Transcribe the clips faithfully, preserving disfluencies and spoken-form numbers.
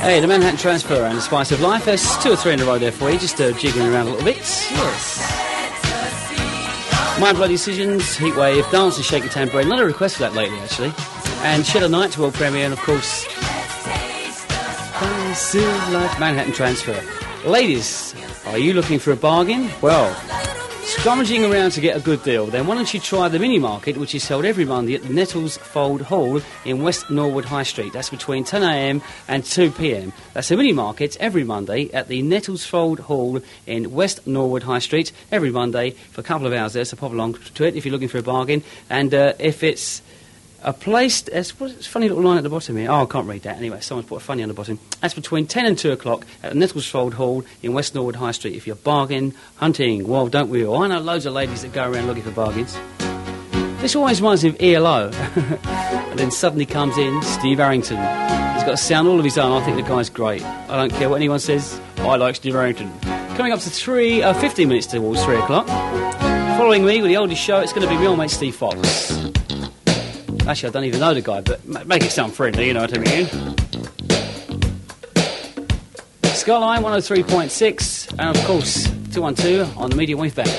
Hey, the Manhattan Transfer and the Spice of Life. There's two or three in a row there for you, just uh, jiggling around a little bit. Yes. My Bloody Decisions, Heatwave, Dance and Shake Your Tambourine. A lot of requests for that lately, actually. And Shed of Night, world premiere, and of course, Spice of Life, Manhattan Transfer. Ladies, are you looking for a bargain? Well, scrummaging around to get a good deal, then why don't you try the mini market, which is held every Monday at the Nettles Fold Hall in West Norwood High Street. That's between ten a m and two p m. That's a mini market every Monday at the Nettles Fold Hall in West Norwood High Street every Monday for a couple of hours there, so pop along to it if you're looking for a bargain. And uh, if it's a place, it's, what's a funny little line at the bottom here? Oh, I can't read that. Anyway, someone's put a funny on the bottom. That's between ten and two o'clock at the Nettlesfold Hall in West Norwood High Street. If you're bargain hunting, well, don't we all? I know loads of ladies that go around looking for bargains. This always reminds me of E L O. And then suddenly comes in Steve Arrington. He's got a sound all of his own. I think the guy's great. I don't care what anyone says. I like Steve Arrington. Coming up to three, uh, fifteen minutes towards three o'clock. Following me with the oldest show, it's going to be my old mate Steve Fox. Actually, I don't even know the guy, but make it sound friendly, you know what I mean? Skyline one oh three point six, and of course, two one two on the Medium Wave Band.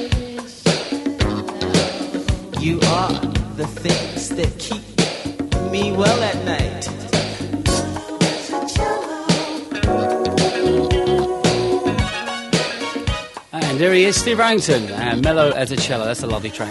You are the things that keep me be well at night. And there he is, Steve Arrington, and Mellow as a Cello. That's a lovely track.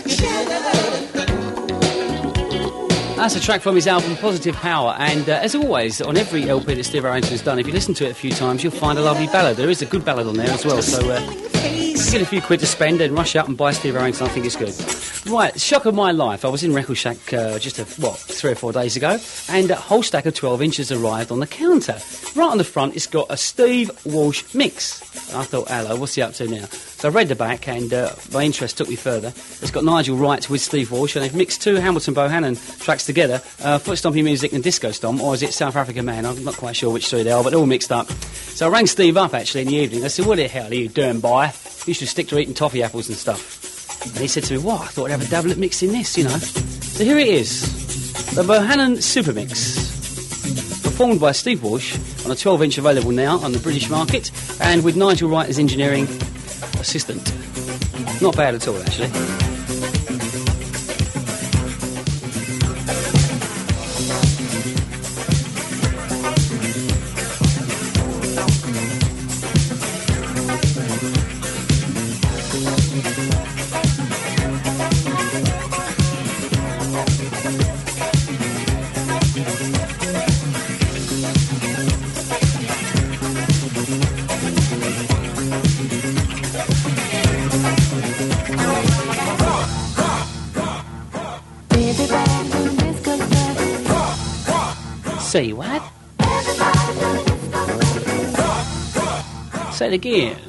That's a track from his album Positive Power, and uh, as always, on every L P that Steve Arrington's done, if you listen to it a few times, you'll find a lovely ballad. There is a good ballad on there as well, so uh, you get a few quid to spend and rush out and buy Steve Arrington. I think it's good. Right, shock of my life. I was in Record Shack uh, just, a, what, three or four days ago, and a whole stack of twelve inches arrived on the counter. Right on the front, it's got a Steve Walsh mix. I thought, hello, what's he up to now? So I read the back, and uh, my interest took me further. It's got Nigel Wright with Steve Walsh, and they've mixed two Hamilton Bohannon tracks together, uh, Foot Stomping Music and Disco Stomp, or is it South African Man? I'm not quite sure which three they are, but they're all mixed up. So I rang Steve up, actually, in the evening. I said, what the hell are you doing, boy? You should stick to eating toffee apples and stuff. And he said to me, what? I thought I'd have a dabble at mixing this, you know. So here it is, the Bohannon Super Mix, performed by Steve Walsh on a twelve inch available now on the British market, and with Nigel Wright as engineering assistant. Not bad at all, actually. Say what? Say it again.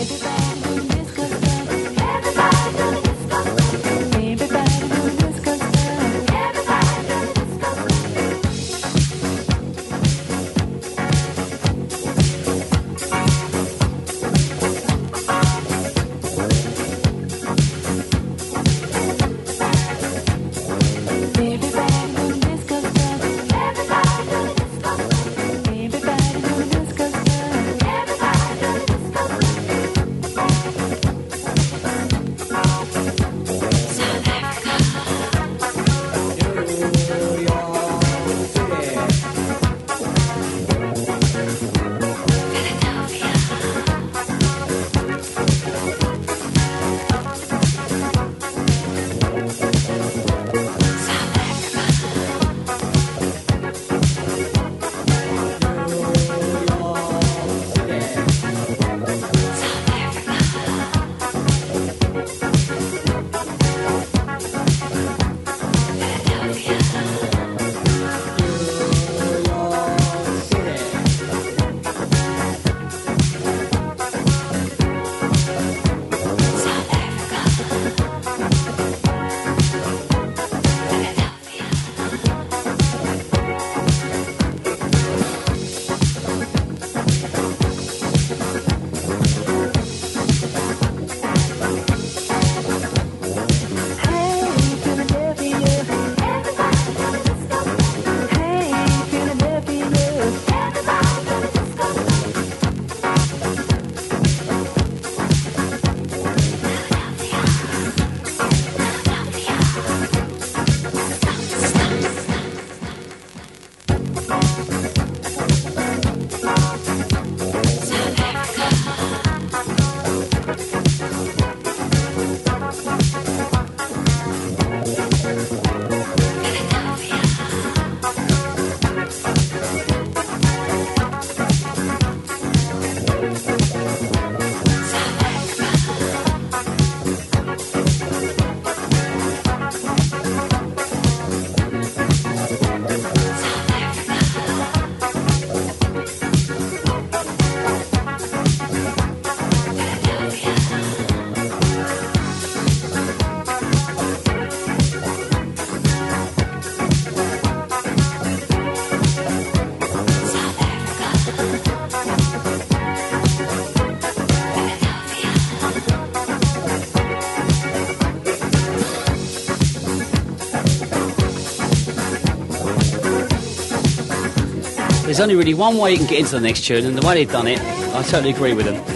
There's only really one way you can get into the next tune, and the way they've done it, I totally agree with them.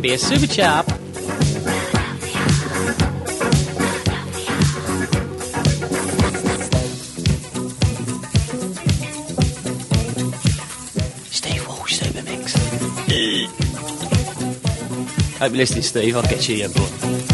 be a super chap. Steve Walsh, Super Mix. Hope you're listening, Steve. I'll get you your book.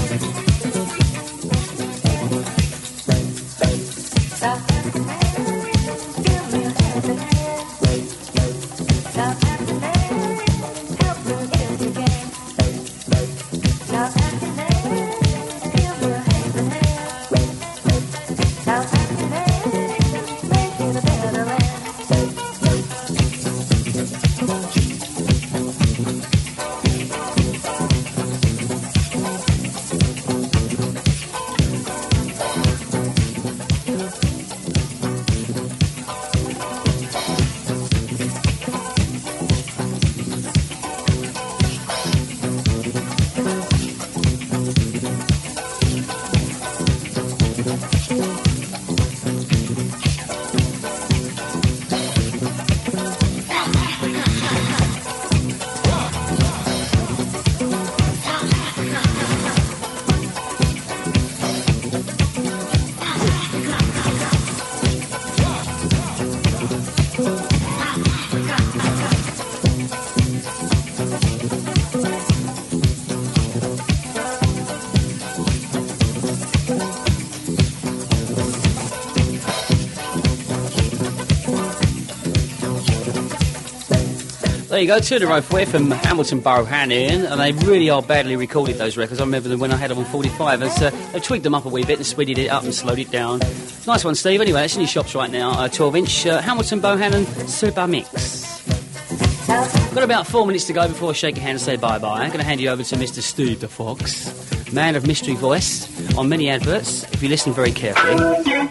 There you go, two in a row for you from Hamilton Bohannon, and they really are badly recorded, those records. I remember them when I had them on forty-five. It's, uh, they've tweaked them up a wee bit and speeded it up and slowed it down. Nice one, Steve. Anyway, it's in your shops right now, uh, twelve inch uh, Hamilton Bohannon Super Mix. Got about four minutes to go before I shake your hand and say bye-bye. I'm going to hand you over to Mister Steve the Fox, man of mystery voice on many adverts, if you listen very carefully.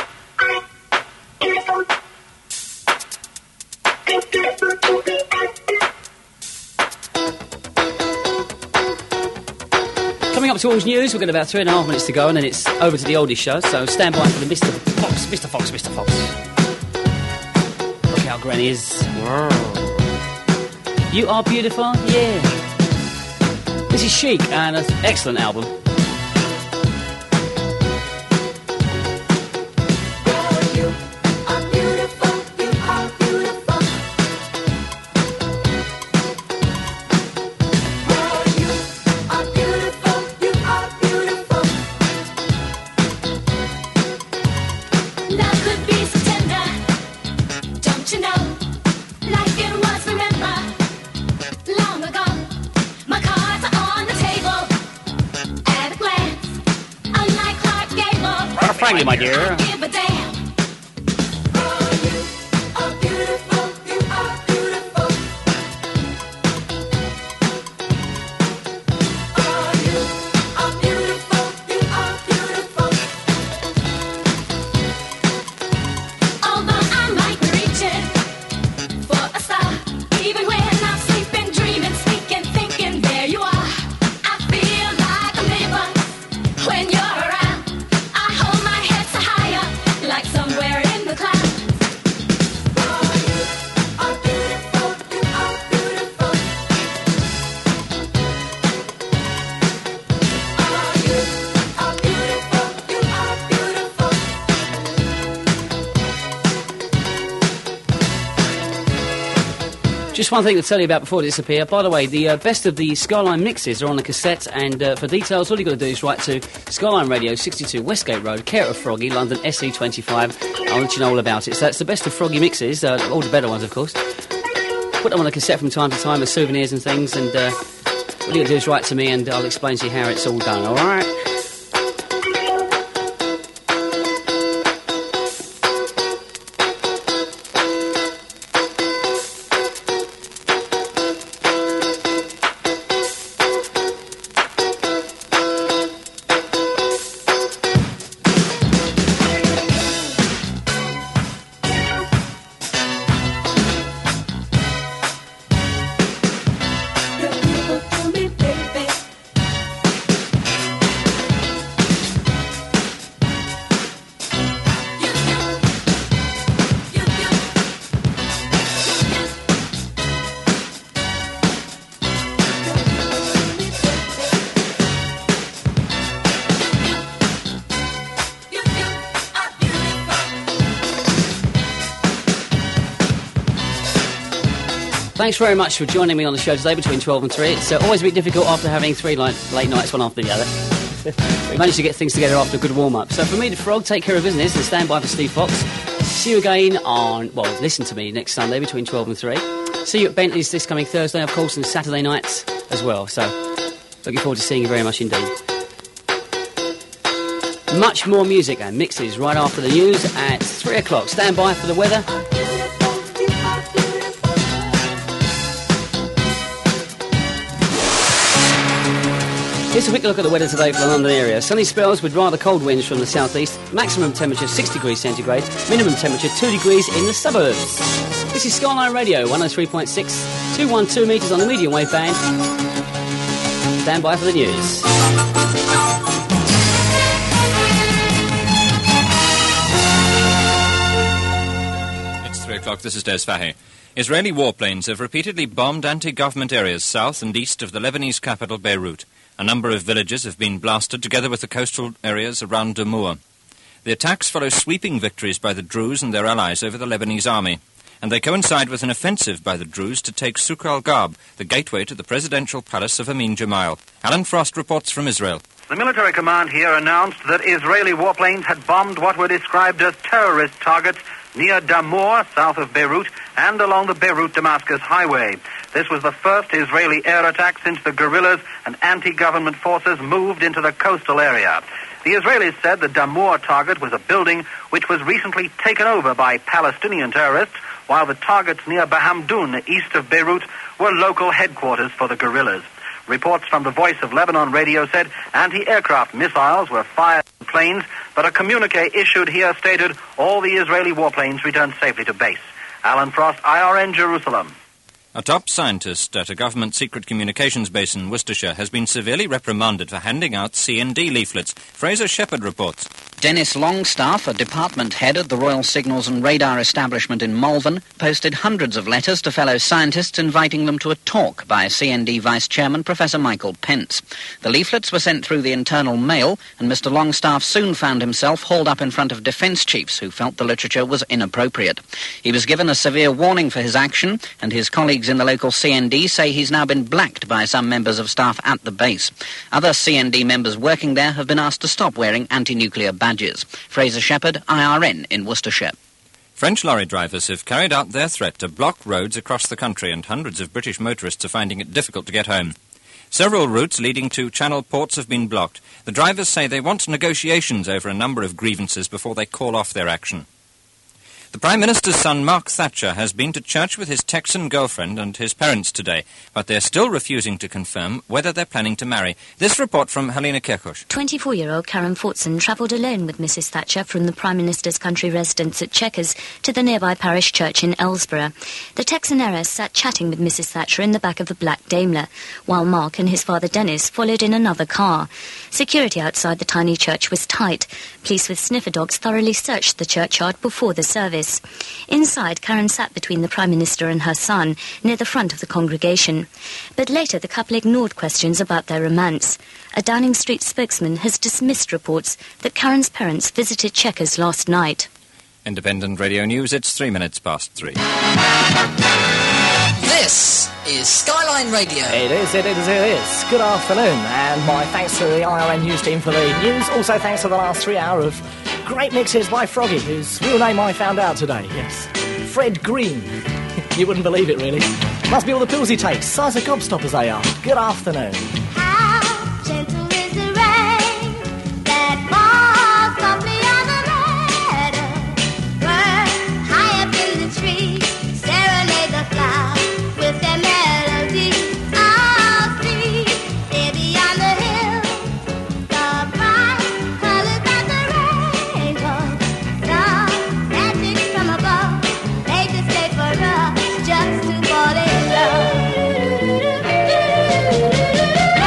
Coming up towards news, we've got about three and a half minutes to go, and then it's over to the oldies show, so stand by for the Mister Fox, Mister Fox, Mister Fox. Look how Granny is. You Are Beautiful? Yeah. This is Chic, and an excellent album. Frankly, my dear. Just one thing to tell you about before I disappear. By the way, the uh, best of the Skyline mixes are on the cassette, and uh, for details, all you've got to do is write to Skyline Radio, sixty-two Westgate Road, care of Froggy, London, S E twenty-five. I'll let you know all about it. So that's the best of Froggy mixes, uh, all the better ones, of course. Put them on a cassette from time to time as souvenirs and things, and uh, all you got to do is write to me, and I'll explain to you how it's all done, all right? Thanks very much for joining me on the show today between twelve and three. It's uh, always a bit difficult after having three late, late nights, one after the other. We managed to get things together after a good warm-up. So for me, the Frog, take care of business and stand by for Steve Fox. See you again on, well, listen to me next Sunday between twelve and three. See you at Bentley's this coming Thursday, of course, and Saturday nights as well. So looking forward to seeing you very much indeed. Much more music and mixes right after the news at three o'clock. Stand by for the weather. Here's a quick look at the weather today for the London area. Sunny spells with rather cold winds from the southeast. Maximum temperature six degrees centigrade. Minimum temperature two degrees in the suburbs. This is Skyline Radio one oh three point six, two twelve metres on the medium wave band. Stand by for the news. It's three o'clock. This is Des Fahy. Israeli warplanes have repeatedly bombed anti-government areas south and east of the Lebanese capital, Beirut. A number of villages have been blasted, together with the coastal areas around Damour. The attacks follow sweeping victories by the Druze and their allies over the Lebanese army, and they coincide with an offensive by the Druze to take Souk al-Ghab, the gateway to the presidential palace of Amin Jamal. Alan Frost reports from Israel. The military command here announced that Israeli warplanes had bombed what were described as terrorist targets near Damour, south of Beirut, and along the Beirut-Damascus highway. This was the first Israeli air attack since the guerrillas and anti-government forces moved into the coastal area. The Israelis said the Damour target was a building which was recently taken over by Palestinian terrorists, while the targets near Bahamdoun, east of Beirut, were local headquarters for the guerrillas. Reports from the Voice of Lebanon radio said anti-aircraft missiles were fired from planes, but a communique issued here stated all the Israeli warplanes returned safely to base. Alan Frost, I R N, Jerusalem. A top scientist at a government secret communications base in Worcestershire has been severely reprimanded for handing out C N D leaflets. Fraser Shepherd reports. Dennis Longstaff, a department head at the Royal Signals and Radar establishment in Malvern, posted hundreds of letters to fellow scientists inviting them to a talk by C N D Vice Chairman Professor Michael Pence. The leaflets were sent through the internal mail, and Mister Longstaff soon found himself hauled up in front of defence chiefs who felt the literature was inappropriate. He was given a severe warning for his action, and his colleagues in the local C N D say he's now been blacked by some members of staff at the base. Other C N D members working there have been asked to stop wearing anti-nuclear badges. Fraser Shepherd, I R N in Worcestershire. French lorry drivers have carried out their threat to block roads across the country, and hundreds of British motorists are finding it difficult to get home. Several routes leading to Channel ports have been blocked. The drivers say they want negotiations over a number of grievances before they call off their action. The Prime Minister's son, Mark Thatcher, has been to church with his Texan girlfriend and his parents today, but they're still refusing to confirm whether they're planning to marry. This report from Helena Kirkush. twenty-four-year-old Karen Fortson travelled alone with Missus Thatcher from the Prime Minister's country residence at Chequers to the nearby parish church in Ellsborough. The Texan heiress sat chatting with Missus Thatcher in the back of a black Daimler, while Mark and his father Dennis followed in another car. Security outside the tiny church was tight. Police with sniffer dogs thoroughly searched the churchyard before the service. Inside, Karen sat between the Prime Minister and her son, near the front of the congregation. But later, the couple ignored questions about their romance. A Downing Street spokesman has dismissed reports that Karen's parents visited Chequers last night. Independent Radio News, it's three minutes past three. This is Skyline Radio. It is, it is, it is. Good afternoon, and my thanks to the I R N News team for the news. Also thanks for the last three hours of great mixes by Froggy, whose real name I found out today. Yes, Fred Green. You wouldn't believe it, really. Must be all the pills he takes. Size of gobstoppers they are. Good afternoon. How gentle is the rain that falls softly on the meadow, where high up in the tree serenade the flowers with their melody. I'll see there beyond the hill the bright colors of the rainbow. Some magic from above, they just stay for us just to fall in love.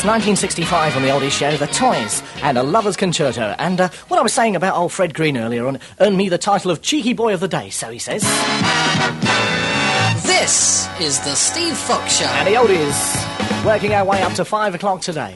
It's nineteen sixty-five on the Oldies Show, The Toys, and A Lover's Concerto. And uh, what I was saying about old Fred Green earlier on earned me the title of Cheeky Boy of the Day, so he says. This is the Steve Fox Show. And the Oldies, working our way up to five o'clock today.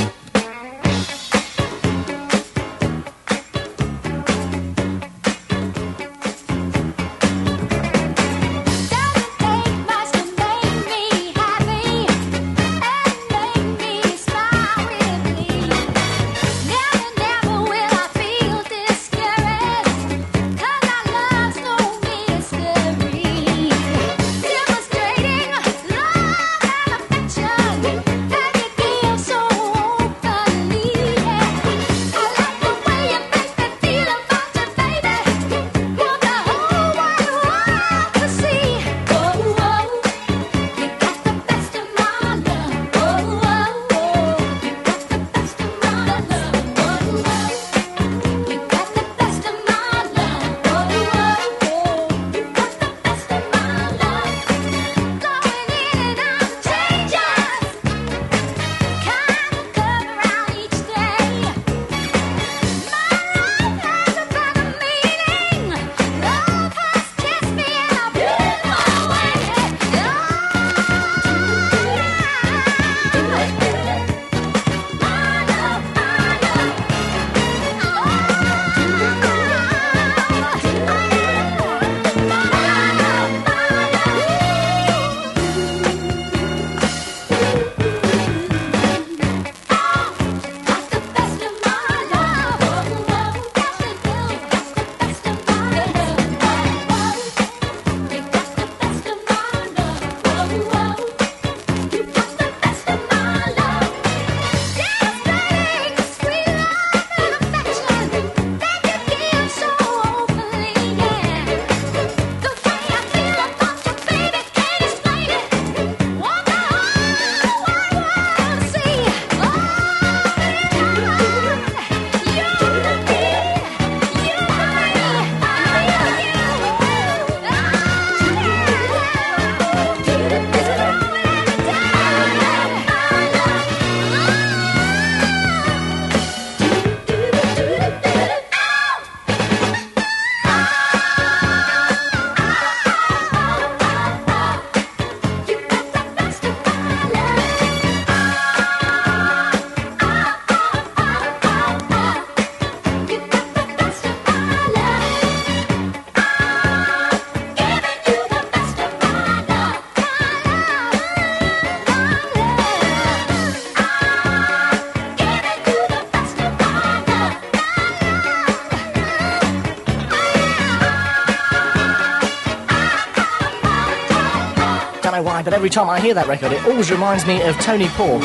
Why, but every time I hear that record, it always reminds me of Tony Paul.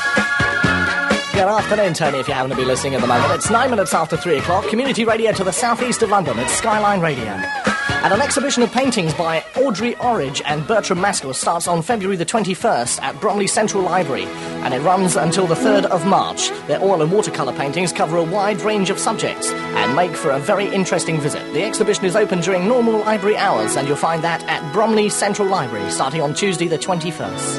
Good afternoon, Tony, if you happen to be listening at the moment. It's nine minutes after three o'clock, community radio to the southeast of London. It's Skyline Radio. And an exhibition of paintings by Audrey Orridge and Bertram Maskell starts on February the twenty-first at Bromley Central Library, and it runs until the third of March. Their oil and watercolour paintings cover a wide range of subjects and make for a very interesting visit. The exhibition is open during normal library hours, and you'll find that at Bromley Central Library, starting on Tuesday the twenty-first.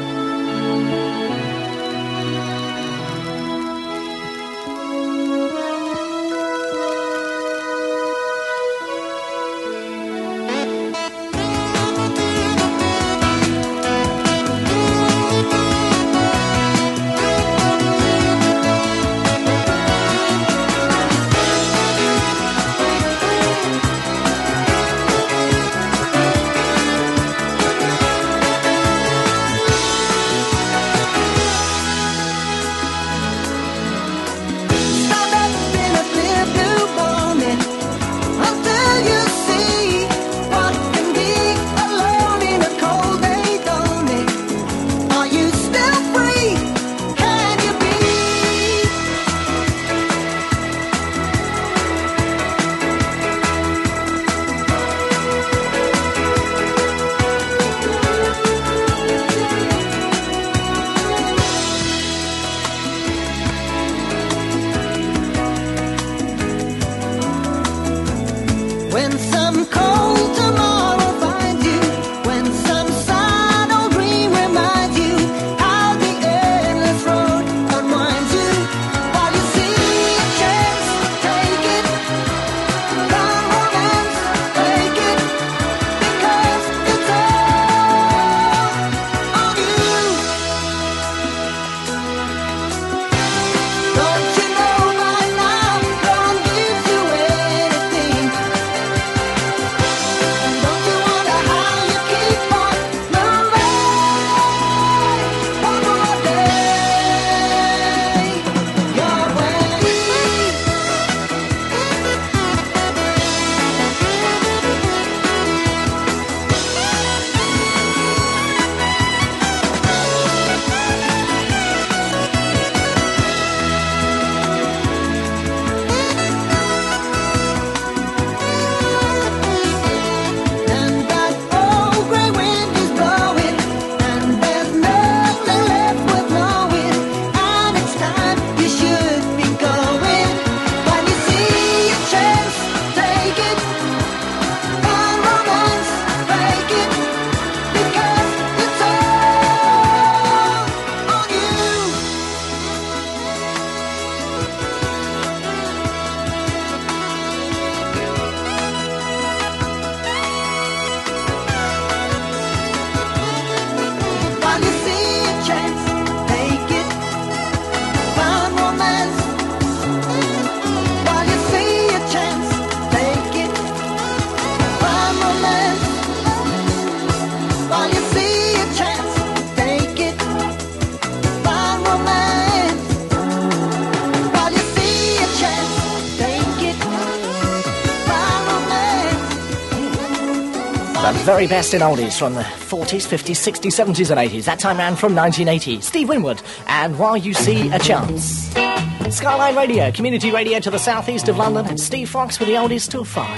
very best in oldies from the forties, fifties, sixties, seventies and eighties. That time round from nineteen eighty. Steve Winwood and While You See a Chance. Skyline Radio, community radio to the southeast of London. And Steve Fox with the oldies till five.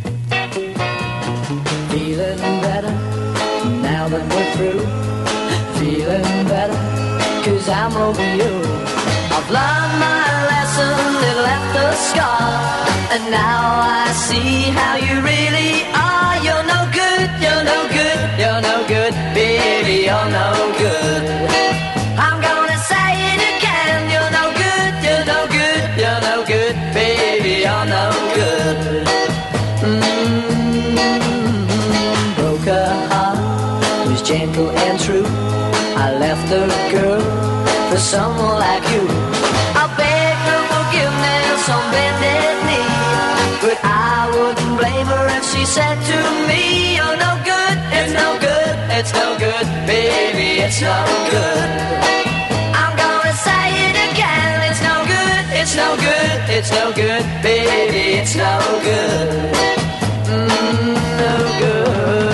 Feeling better now that we're through. Feeling better cause I'm over you. I've learned my lesson, it left a scar. And now I see how you really are. You're no good, you're no good, you're no good, baby, you're no good. I'm gonna say it again, you're no good, you're no good, you're no good, baby, you're no good. Mm-hmm. Broke her heart, was gentle and true. I left her girl for someone like you. I beg her forgiveness on bended knee, but I wouldn't blame her if she said to me, you're no good, it's no good, it's no good, baby, it's no good. I'm gonna say it again, it's no good, it's no good, it's no good, baby, it's no good. Mm, no good.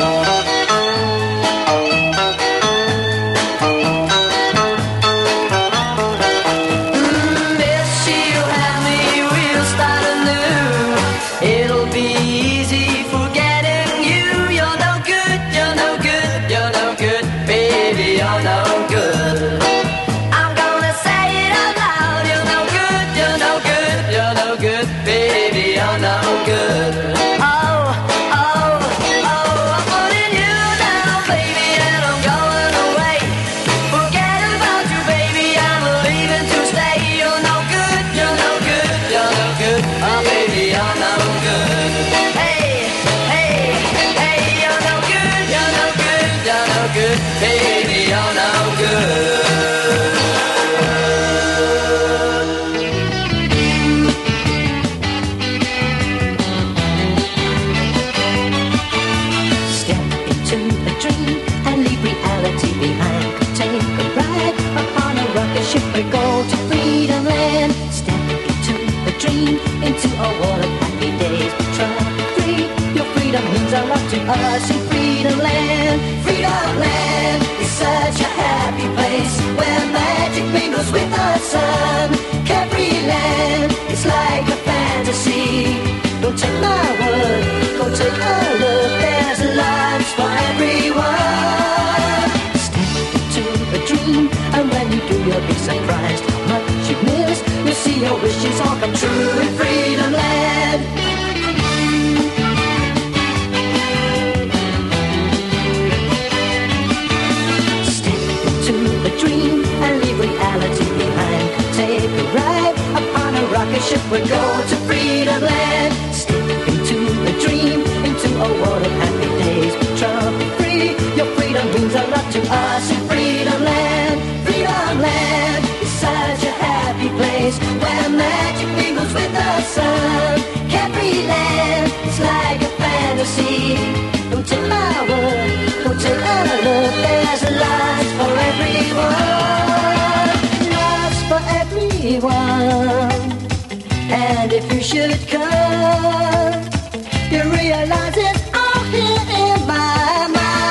Us in Freedom Land, Freedom Land is such a happy place where magic mingles with the sun. Capri Land is like a fantasy. Don't take my word, go take a look. There's lots for everyone. Step into a dream, and when you do, you'll be surprised how much you miss. You'll see your wishes all come true in Freedom Land. Dream and leave reality behind. Take a ride upon a rocket ship. We're going to Freedom Land. Step into a dream, into a world of happy days. Trouble free, your freedom means a lot to us in Freedom Land. Freedom Land is such a happy place where magic mingles with the sun. Capri Land is like a fantasy. Don't take my word, don't take a look. There's a lot for everyone, lots for everyone. And if you should come, you realize it's all here in my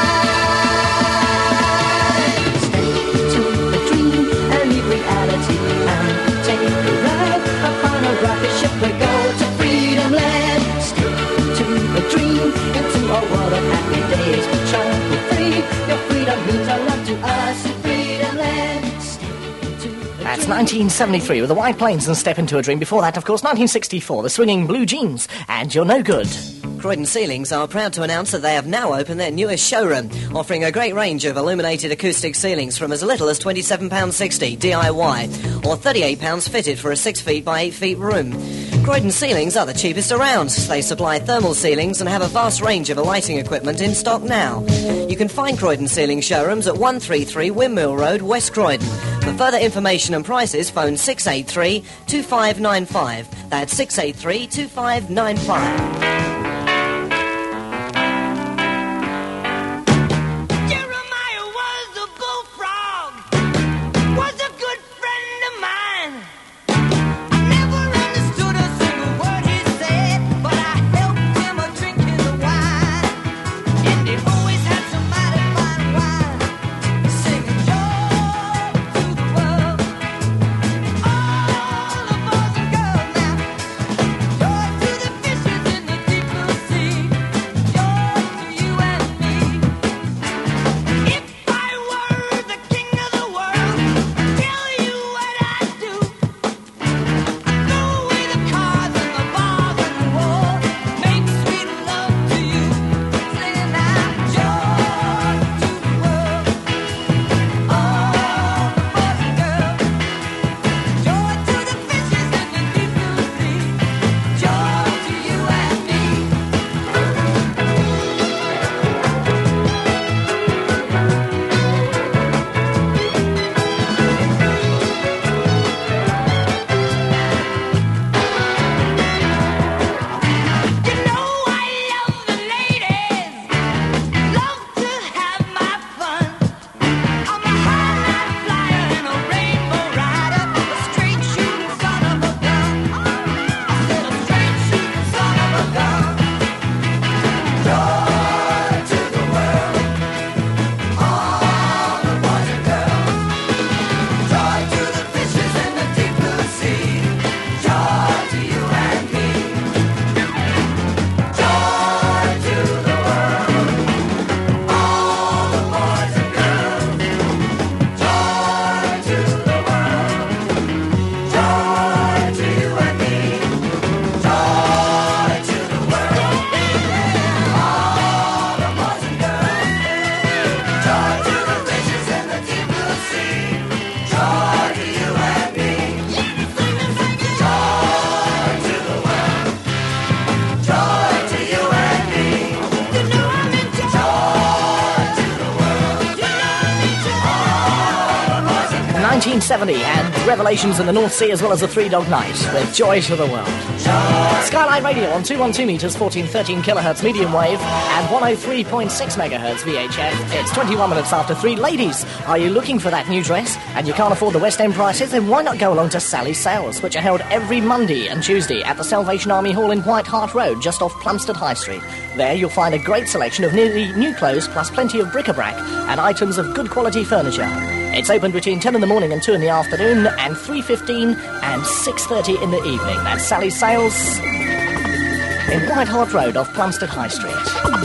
mind. Step into a dream and leave reality behind. Take a ride upon a rocket ship. We go to Freedom Land. Step into a dream, into a world of happy days. Trouble free, your freedom means a lot to us in Freedom Land. That's nineteen seventy-three with the White Plains and Step Into a Dream. Before that, of course, nineteen sixty-four, the Swinging Blue Jeans and You're No Good. Croydon Ceilings are proud to announce that they have now opened their newest showroom, offering a great range of illuminated acoustic ceilings from as little as twenty-seven pounds sixty D I Y or thirty-eight pounds fitted for a six feet by eight feet room. Croydon Ceilings are the cheapest around. They supply thermal ceilings and have a vast range of lighting equipment in stock now. You can find Croydon Ceiling showrooms at one thirty-three Windmill Road, West Croydon. For further information and prices, phone six eight three, two five nine five. That's six eight three, two five nine five. Yeah. nineteen seventy and Revelations in the North Sea, as well as a Three Dog Night with Joy to the World. Skyline Radio on two twelve metres, fourteen thirteen kilohertz medium wave and one oh three point six megahertz V H F. It's twenty-one minutes after three. Ladies, are you looking for that new dress and you can't afford the West End prices? Then why not go along to Sally's Sales, which are held every Monday and Tuesday at the Salvation Army Hall in White Hart Road, just off Plumstead High Street. There you'll find a great selection of nearly new clothes, plus plenty of bric-a-brac and items of good quality furniture. It's open between ten in the morning and two in the afternoon, and three fifteen and six thirty in the evening. That's Sally's Sales in White Hart Road off Plumstead High Street.